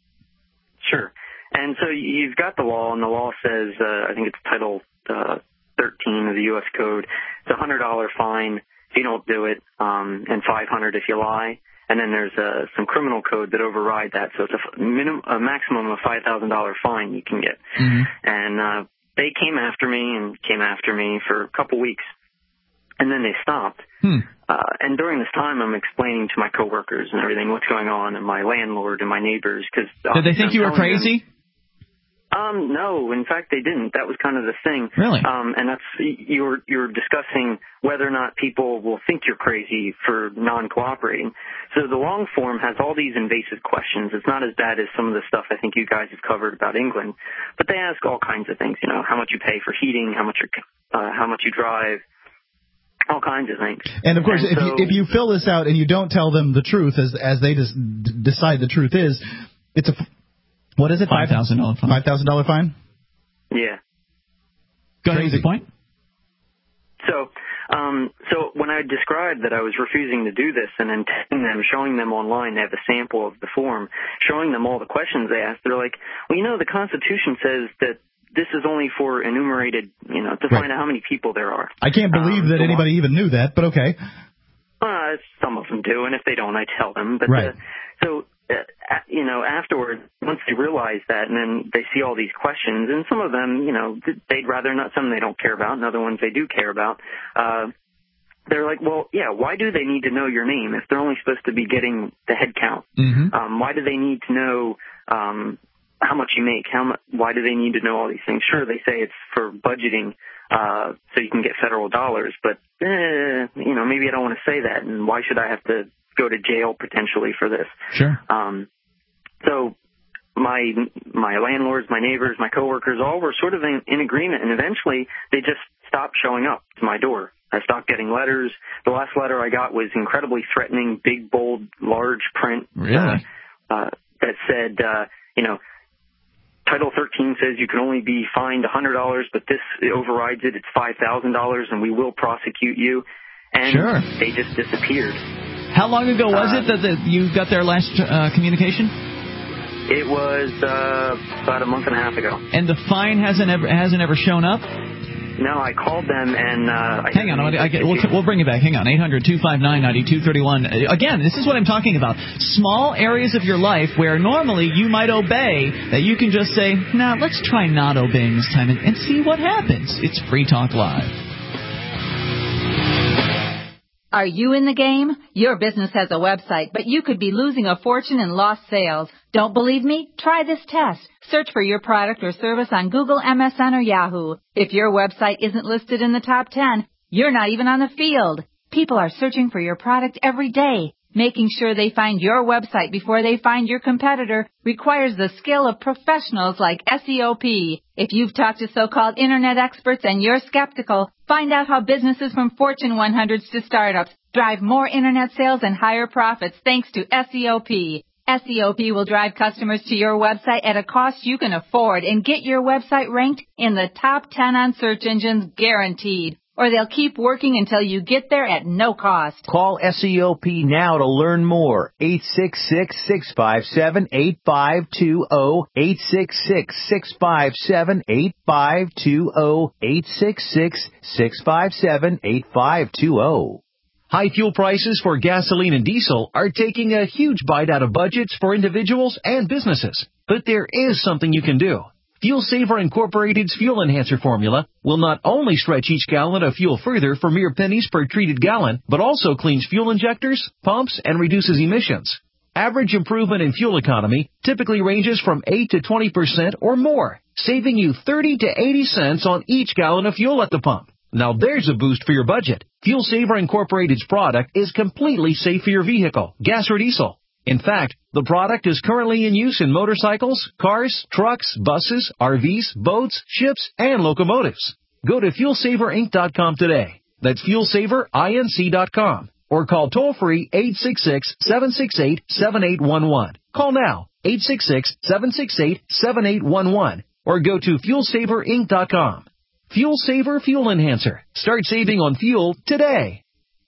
Sure. And so you've got the law, and the law says, uh, I think it's Title uh, thirteen of the U S Code, it's a one hundred dollars fine if you don't do it, um, and five hundred dollars if you lie. and then there's uh, some criminal code that override that. So it's a, minimum, a maximum of five thousand dollars fine you can get. Mm-hmm. And uh, they came after me and came after me for a couple weeks, and then they stopped. Hmm. Uh, and during this time, I'm explaining to my coworkers and everything what's going on, and my landlord and my neighbors. Cause, Did they think I'm you were crazy? Them, Um, no, in fact, they didn't. That was kind of the thing. Really? Um, and that's, you're, you're discussing whether or not people will think you're crazy for non-cooperating. So the long form has all these invasive questions. It's not as bad as some of the stuff I think you guys have covered about England, but they ask all kinds of things, you know, how much you pay for heating, how much you, uh, how much you drive, all kinds of things. And of course, and if, so, you, if you fill this out and you don't tell them the truth as, as they just d- decide the truth is, it's a, what is it? five thousand dollars fine. five thousand dollars fine? Yeah. Go ahead with the point. So, um, so when I described that I was refusing to do this and then telling them, showing them online, they have a sample of the form, showing them all the questions they asked, they're like, well, you know, the Constitution says that this is only for enumerated, you know, to right. find out how many people there are. I can't believe um, that so anybody even knew that, but okay. Uh, some of them do, and if they don't, I tell them. But right. uh, so, uh, you know, afterwards, once they realize that, and then they see all these questions, and some of them, you know, they'd rather not, some they don't care about, and other ones they do care about. Uh, they're like, well, yeah, why do they need to know your name if they're only supposed to be getting the head count? Mm-hmm. Um, why do they need to know um, how much you make? How much? Why do they need to know all these things? Sure, they say it's for budgeting, uh, so you can get federal dollars, but eh, you know, maybe I don't want to say that, and why should I have to go to jail potentially for this? Sure. Um, so my my landlords, my neighbors, my coworkers, all were sort of in, in agreement, and eventually they just stopped showing up to my door. I stopped getting letters. The last letter I got was incredibly threatening, big, bold, large print. Really? Uh, uh, that said, uh, you know, Title thirteen says you can only be fined one hundred dollars, but this overrides it. It's five thousand dollars, and we will prosecute you. And sure. they just disappeared. How long ago was uh, it that the, you got their last uh, communication? It was uh, about a month and a half ago. And the fine hasn't ever hasn't ever shown up? No, I called them and... Uh, I Hang on, I get, we'll, we'll bring it back. Hang on, eight hundred two five nine nine two three one. Again, this is what I'm talking about. Small areas of your life where normally you might obey, that you can just say, nah, let's try not obeying this time and, and see what happens. It's Free Talk Live. Are you in the game? Your business has a website, but you could be losing a fortune in lost sales. Don't believe me? Try this test. Search for your product or service on Google, M S N, or Yahoo. If your website isn't listed in the top ten, you're not even on the field. People are searching for your product every day. Making sure they find your website before they find your competitor requires the skill of professionals like S E O P. If you've talked to so-called internet experts and you're skeptical, find out how businesses from Fortune one hundreds to startups drive more internet sales and higher profits thanks to S E O P. S E O P will drive customers to your website at a cost you can afford and get your website ranked in the top ten on search engines guaranteed. Or they'll keep working until you get there at no cost. Call S E O P now to learn more. eight six six, six five seven, eight five two zero. eight six six, six five seven, eight five two zero. eight six six, six five seven, eight five two zero. High fuel prices for gasoline and diesel are taking a huge bite out of budgets for individuals and businesses. But there is something you can do. Fuel Saver Incorporated's Fuel Enhancer formula will not only stretch each gallon of fuel further for mere pennies per treated gallon, but also cleans fuel injectors, pumps, and reduces emissions. Average improvement in fuel economy typically ranges from eight to twenty percent or more, saving you thirty to eighty cents on each gallon of fuel at the pump. Now there's a boost for your budget. Fuel Saver Incorporated's product is completely safe for your vehicle, gas or diesel. In fact, the product is currently in use in motorcycles, cars, trucks, buses, R Vs, boats, ships, and locomotives. Go to fuel saver inc dot com today. That's fuel saver inc dot com. Or call toll-free eight six six, seven six eight, seven eight one one. Call now, eight six six, seven six eight, seven eight one one. Or go to fuel saver inc dot com. Fuel Saver Fuel Enhancer. Start saving on fuel today.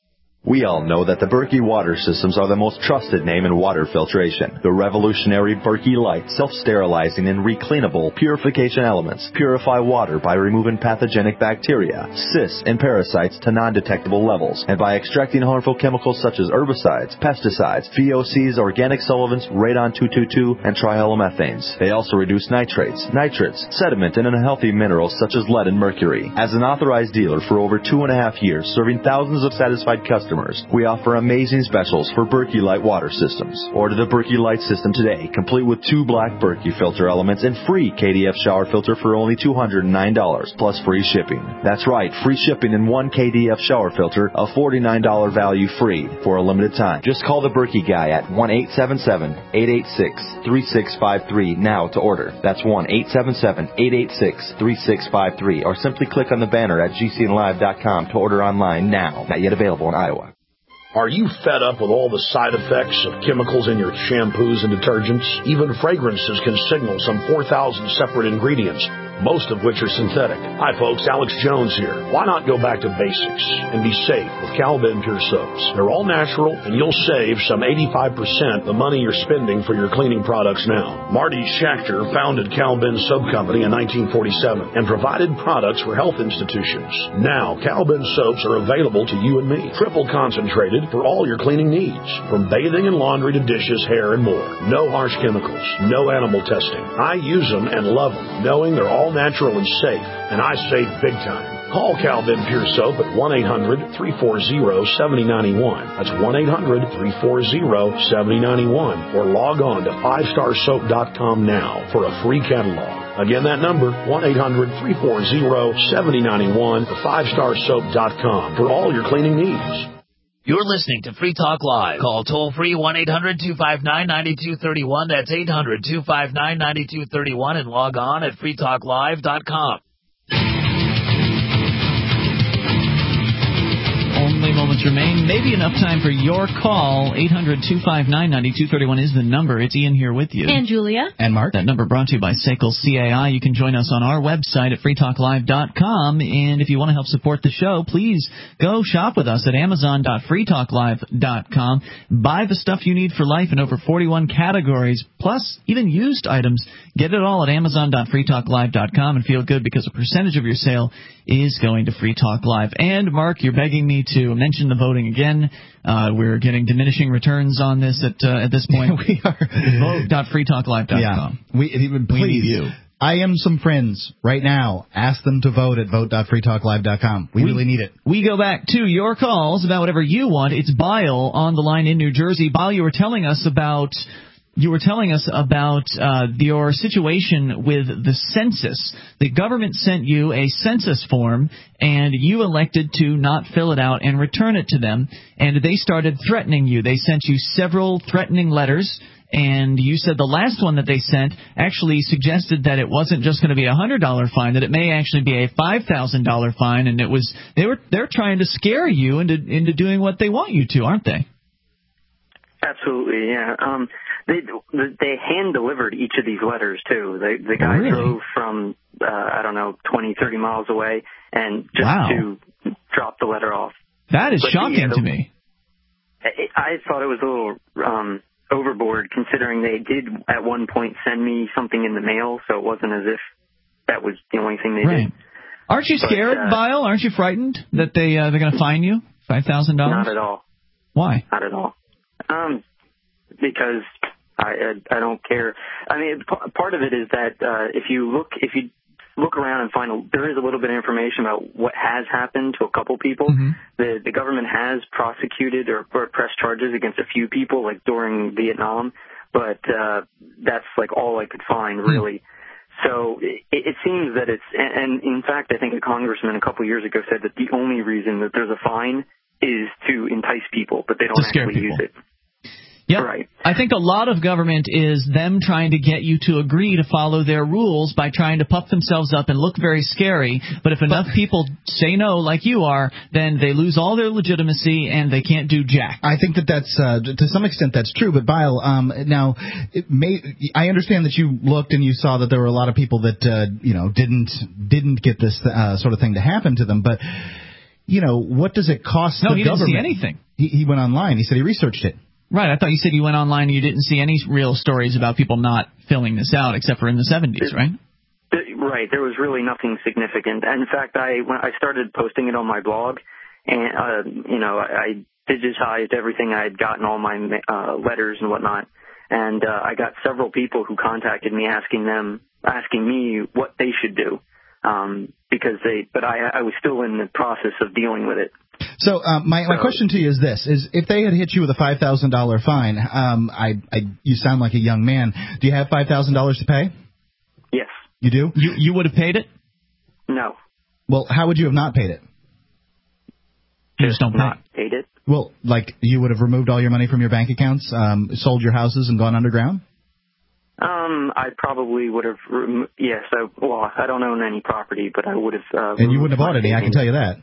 We all know that the Berkey water systems are the most trusted name in water filtration. The revolutionary Berkey Light self-sterilizing and recleanable purification elements purify water by removing pathogenic bacteria, cysts, and parasites to non-detectable levels, and by extracting harmful chemicals such as herbicides, pesticides, V O Cs, organic solvents, radon two twenty-two, and trihalomethanes. They also reduce nitrates, nitrates, sediment, and unhealthy minerals such as lead and mercury. As an authorized dealer for over two and a half years, serving thousands of satisfied customers, we offer amazing specials for Berkey Light water systems. Order the Berkey Light system today, complete with two black Berkey filter elements and free K D F shower filter for only two hundred nine dollars, plus free shipping. That's right, free shipping in one K D F shower filter, a forty-nine dollars value free for a limited time. Just call the Berkey guy at one eight seven seven, eight eight six, three six five three now to order. That's one eight seven seven, eight eight six, three six five three, or simply click on the banner at G C N live dot com to order online now. Not yet available in Iowa. Are you fed up with all the side effects of chemicals in your shampoos and detergents? Even fragrances can signal some four thousand separate ingredients, most of which are synthetic. Hi folks, Alex Jones here. Why not go back to basics and be safe with Cal-Ben Pure Soaps? They're all natural, and you'll save some eighty-five percent the money you're spending for your cleaning products now. Marty Schachter founded Cal-Ben Soap Company in nineteen forty-seven and provided products for health institutions. Now, Cal-Ben soaps are available to you and me, triple concentrated for all your cleaning needs, from bathing and laundry to dishes, hair, and more. No harsh chemicals, no animal testing. I use them and love them, knowing they're all natural and safe, and I save big time. Call Cal-Ben Pure Soap at one eight hundred, three four zero, seven zero nine one. That's one eight hundred, three four zero, seven zero nine one. Or log on to five star soap dot com now for a free catalog. Again, that number, one eight hundred, three four zero, seven zero nine one, or five star soap dot com for all your cleaning needs. You're listening to Free Talk Live. Call toll-free one eight hundred, two five nine, nine two three one. That's eight hundred, two five nine, nine two three one, and log on at free talk live dot com. Only moments remain. Maybe enough time for your call. eight hundred, two five nine, nine two three one is the number. It's Ian here with you. And Julia. And Mark. That number brought to you by Sekel C A I. You can join us on our website at free talk live dot com. And if you want to help support the show, please go shop with us at amazon dot free talk live dot com. Buy the stuff you need for life in over forty-one categories, plus even used items. Get it all at amazon dot free talk live dot com and feel good because a percentage of your sale is going to Free Talk Live. And, Mark, you're begging me to mention the voting again. Uh, we're getting diminishing returns on this at uh, at this point. We are. vote dot free talk live dot com. Yeah. We, please, we need you. I am some friends right now. Ask them to vote at vote dot free talk live dot com. We, we really need it. We go back to your calls about whatever you want. It's Bile on the line in New Jersey. Bile, you were telling us about... You were telling us about uh, your situation with the census. The government sent you a census form, and you elected to not fill it out and return it to them, and they started threatening you. They sent you several threatening letters, and you said the last one that they sent actually suggested that it wasn't just going to be a one hundred dollars fine, that it may actually be a five thousand dollars fine, and it was they were they're trying to scare you into into doing what they want you to, aren't they? Absolutely, yeah. Um, they they hand delivered each of these letters too. The the guy really? drove from uh, I don't know twenty, thirty miles away, and just wow. to drop the letter off. That is but shocking the, to me. It, I thought it was a little um, overboard, considering they did at one point send me something in the mail, so it wasn't as if that was the only thing they right. did. Aren't you but, scared, uh, Bile? Aren't you frightened that they uh, they're going to fine you five thousand dollars? Not at all. Why? Not at all. Um, because I, I I don't care. I mean, part of it is that uh, if you look if you look around and find a, there is a little bit of information about what has happened to a couple people. Mm-hmm. The the government has prosecuted or, or pressed charges against a few people, like during Vietnam, but uh, that's like all I could find really. Mm-hmm. So it, it seems that it's, and in fact, I think a congressman a couple years ago said that the only reason that there's a fine is to entice people, but they don't actually people. use it. Yep. Right. I think a lot of government is them trying to get you to agree to follow their rules by trying to puff themselves up and look very scary. But if enough people say no, like you are, then they lose all their legitimacy and they can't do jack. I think that that's uh, to some extent that's true. But Bile, um, now it may, I understand that you looked and you saw that there were a lot of people that uh, you know didn't didn't get this uh, sort of thing to happen to them, but. you know, what does it cost no, the he didn't government? see anything. He, he went online. He said he researched it. Right. I thought you said you went online and you didn't see any real stories about people not filling this out, except for in the seventies, right? Right. There was really nothing significant. And in fact, I when I started posting it on my blog, and uh, you know, I digitized everything I had gotten, all my uh, letters and whatnot, and uh, I got several people who contacted me asking them, asking me what they should do, um, because they. But I, I was still in the process of dealing with it. So um, my, my question to you is this: is if they had hit you with a five thousand dollar fine, um, I, I you sound like a young man. Do you have five thousand dollars to pay? Yes. You do? You you would have paid it? No. Well, how would you have not paid it? You just don't pay. Not paid it. Well, like you would have removed all your money from your bank accounts, um, sold your houses, and gone underground? Um, I probably would have. Rem- yes. I, well, I don't own any property, but I would have. Uh, and you wouldn't have bought any. I can tell you that.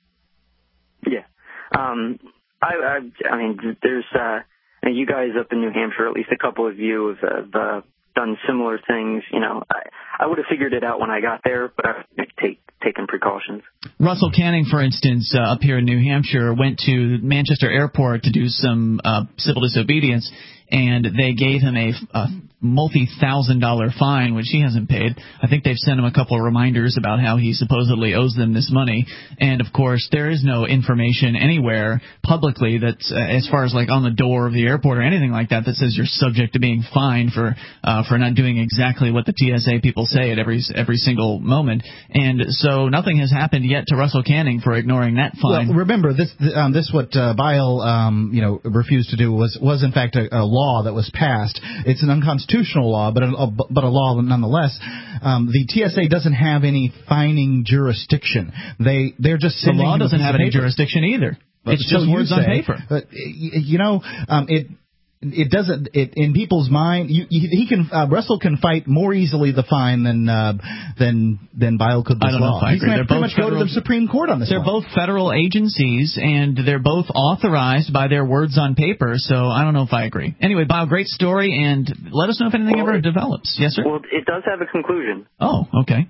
Yeah. Um, I, I, I mean, there's, uh, you guys up in New Hampshire, at least a couple of you have, have uh, done similar things. You know, I, I would have figured it out when I got there, but I've take, taken precautions. Russell Canning, for instance, uh, up here in New Hampshire, went to Manchester Airport to do some uh, civil disobedience, and they gave him a, a multi-thousand dollar fine, which he hasn't paid. I think they've sent him a couple of reminders about how he supposedly owes them this money. And, of course, there is no information anywhere publicly that's, uh, as far as like on the door of the airport or anything like that, that says you're subject to being fined for uh, for not doing exactly what the T S A people say at every every single moment. And so nothing has happened yet to Russell Canning for ignoring that fine. Well, remember, this um, this what uh, Bile um, you know, refused to do was, was in fact, a, a law that was passed. It's an unconstitutional law, but a, but a law nonetheless. Um, the T S A doesn't have any fining jurisdiction. They they're just the sending law him a doesn't piece have of any paper. jurisdiction either. But It's so just you words say, on paper. But you know, um, it. It doesn't. It in people's mind, you, you, he can. Uh, Russell can fight more easily the fine than uh, than than Bile could this I don't know law. if I He's agree. going to They're pretty both much go to federal- the Supreme Court on this. They're one. both federal agencies, and they're both authorized by their words on paper, so I don't know if I agree. Anyway, Bile, great story, and let us know if anything Well, ever it- develops. Yes, sir? Well, it does have a conclusion. Oh, okay.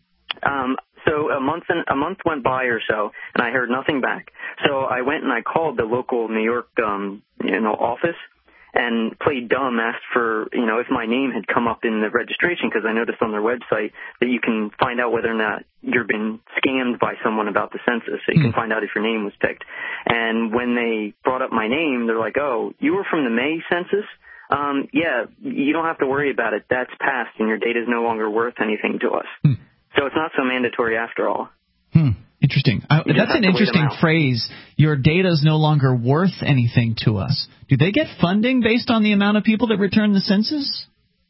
Um, so a month and, a month went by or so, and I heard nothing back. So I went and I called the local New York, um, you know, office, and played dumb, asked for, you know, if my name had come up in the registration, because I noticed on their website that you can find out whether or not you've been scammed by someone about the census, so you can find out if your name was picked. And when they brought up my name, they're like, oh, you were from the May census? Um, yeah, you don't have to worry about it. That's passed, and your data is no longer worth anything to us. Hmm. So it's not so mandatory after all. Hmm. Interesting. I, You just that's have an to wait interesting them out. phrase. Your data is no longer worth anything to us. Do they get funding based on the amount of people that return the census?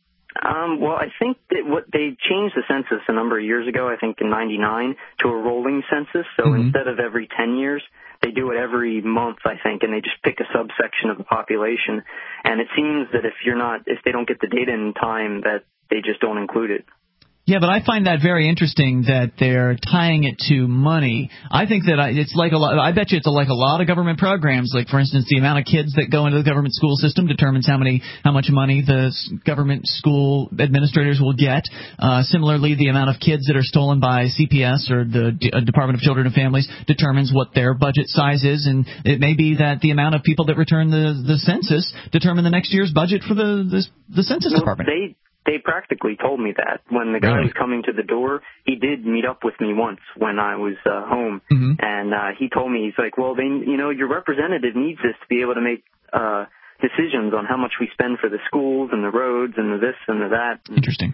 Um, well, I think that what they changed the census a number of years ago, I think in ninety-nine, to a rolling census. So Mm-hmm. instead of every ten years, they do it every month, I think, and they just pick a subsection of the population. And it seems that if you're not, if they don't get the data in time, that they just don't include it. Yeah, but I find that very interesting that they're tying it to money. I think that I, it's like a lot. I bet you it's like a lot of government programs. Like, for instance, the amount of kids that go into the government school system determines how many, how much money the s- government school administrators will get. Uh, similarly, the amount of kids that are stolen by C P S or the D- uh, Department of Children and Families determines what their budget size is, and it may be that the amount of people that return the the census determine the next year's budget for the the, the census Well, department. They they practically told me that. When the guy Really? was coming to the door, he did meet up with me once when I was uh, home, Mm-hmm. and uh, he told me, he's like, well, they, you know, your representative needs this to be able to make uh, decisions on how much we spend for the schools and the roads and the this and the that. Interesting.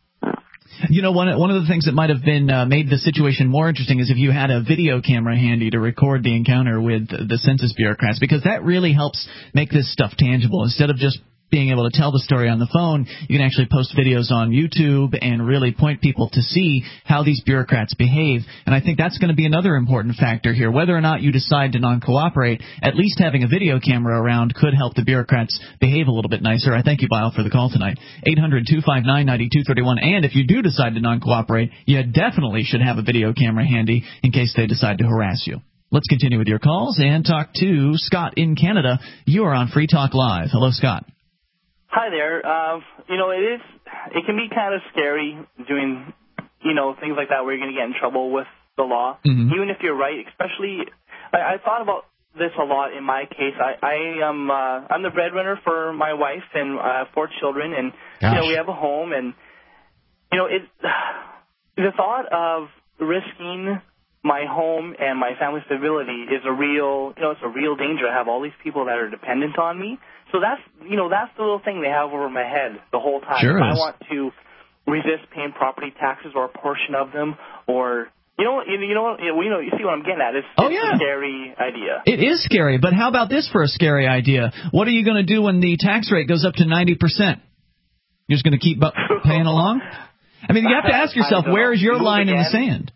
You know, one one of the things that might have been uh, made the situation more interesting is if you had a video camera handy to record the encounter with the census bureaucrats, because that really helps make this stuff tangible. Instead of just being able to tell the story on the phone, you can actually post videos on YouTube and really point people to see how these bureaucrats behave. And I think that's going to be another important factor here. Whether or not you decide to non-cooperate, at least having a video camera around could help the bureaucrats behave a little bit nicer. I thank you, Bile, for the call tonight. eight hundred two five nine nine two three one. And if you do decide to non-cooperate, you definitely should have a video camera handy in case they decide to harass you. Let's continue with your calls and talk to Scott in Canada. You are on Free Talk Live. Hello, Scott. Hi there. Uh, you know, it is. It can be kind of scary doing, you know, things like that where you're going to get in trouble with the law, Mm-hmm. even if you're right. Especially, I, I thought about this a lot in my case. I, I am uh, I'm the breadwinner for my wife and uh, four children, and Gosh. you know we have a home, and you know it. The thought of risking my home and my family's stability is a real, you know, it's a real danger. I have all these people that are dependent on me. So that's, you know, that's the little thing they have over my head the whole time. Sure if I is. want to resist paying property taxes or a portion of them, or you know, you, you know, what, you know, you see what I'm getting at. It's, Oh, it's yeah. a scary idea. It is scary, but how about this for a scary idea? What are you going to do when the tax rate goes up to ninety percent? You're just going to keep bu- paying along? I mean, you have to ask yourself, where is your Move line in the again? sand?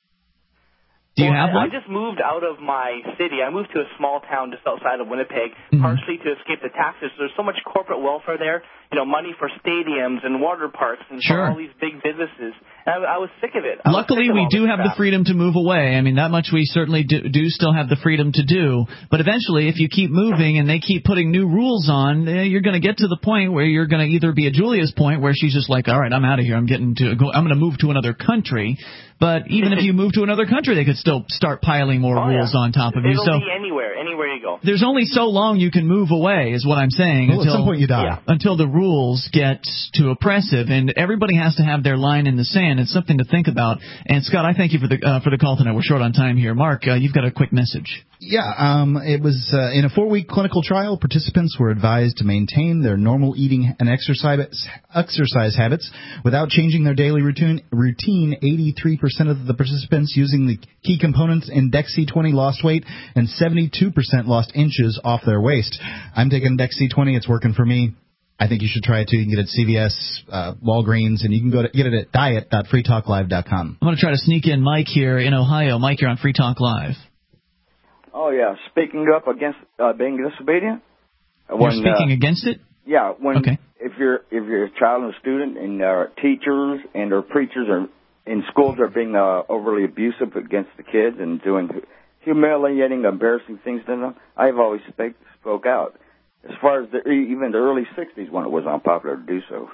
Do you well, have I, one? I just moved out of my city. I moved to a small town just outside of Winnipeg, Mm-hmm. partially to escape the taxes. There's so much corporate welfare there, you know, money for stadiums and water parks and Sure. for all these big businesses. And I, I was sick of it. I was Luckily, sick of we all do this have the crap. freedom to move away. I mean, that much we certainly do, do still have the freedom to do. But eventually, if you keep moving and they keep putting new rules on, eh, you're going to get to the point where you're going to either be at Julia's point, where she's just like, all right, I'm out of here. I'm getting to go. I'm going to move to another country. But even if you move to another country, they could still start piling more Oh, rules yeah. on top of you. It'll So be anywhere, anywhere you go. there's only so long you can move away, is what I'm saying. Well, at until, some point you die. Yeah. Until the rules get too oppressive, and everybody has to have their line in the sand. It's something to think about. And Scott, I thank you for the uh, for the call tonight. We're short on time here. Mark, uh, you've got a quick message. Yeah, um, it was uh, in a four-week clinical trial. Participants were advised to maintain their normal eating and exercise exercise habits without changing their daily routine. Routine. eighty-three percent of the participants using the key components in Dex C twenty lost weight, and seventy-two percent lost inches off their waist. I'm taking Dex C twenty. It's working for me. I think you should try it too. You can get it at C V S, uh, Walgreens, and you can go to get it at diet dot free talk live dot com. I'm going to try to sneak in Mike here in Ohio. Mike, you're on Free Talk Live. Oh, yeah. Speaking up against uh, being disobedient. You're speaking uh, against it? Yeah. When Okay. if you're if you're a child and a student, and uh, teachers and or preachers are in schools are being uh, overly abusive against the kids and doing humiliating, embarrassing things to them, I've always spoke spoke out. As far as the, even the early sixties, when it was unpopular to do so.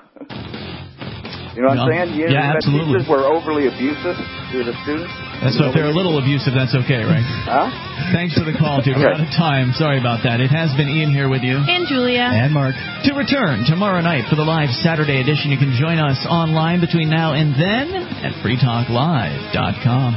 You know what No. I'm saying? You Yeah, know, absolutely. Teachers were overly abusive to the students. That's so if they're a little abusive, that's okay, right? Huh? Thanks for the call, dude. We're out of time. Sorry about that. It has been Ian here with you. And Julia. And Mark. To return tomorrow night for the live Saturday edition, you can join us online between now and then at free talk live dot com.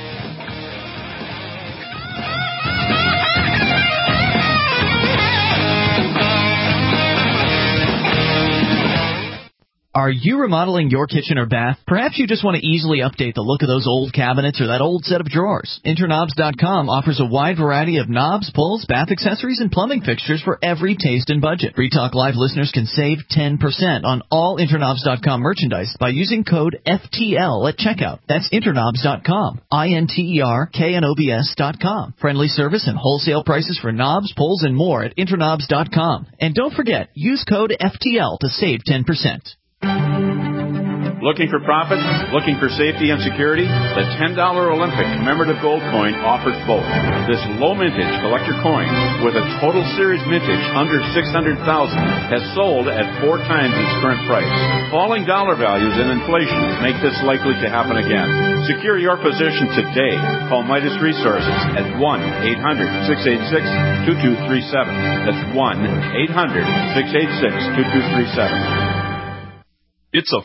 Are you remodeling your kitchen or bath? Perhaps you just want to easily update the look of those old cabinets or that old set of drawers. Interknobs dot com offers a wide variety of knobs, pulls, bath accessories, and plumbing fixtures for every taste and budget. Free Talk Live listeners can save ten percent on all Interknobs dot com merchandise by using code F T L at checkout. That's Interknobs dot com. I N T E R K N O B S dot com. Friendly service and wholesale prices for knobs, pulls, and more at Interknobs dot com. And don't forget, use code F T L to save ten percent. Looking for profit? Looking for safety and security? The ten dollar Olympic commemorative gold coin offers both. This low mintage collector coin with a total series mintage under six hundred thousand has sold at four times its current price. Falling dollar values and inflation make this likely to happen again. Secure your position today. Call Midas Resources at one eight hundred six eight six two two three seven. That's one eight hundred six eight six two two three seven. It's a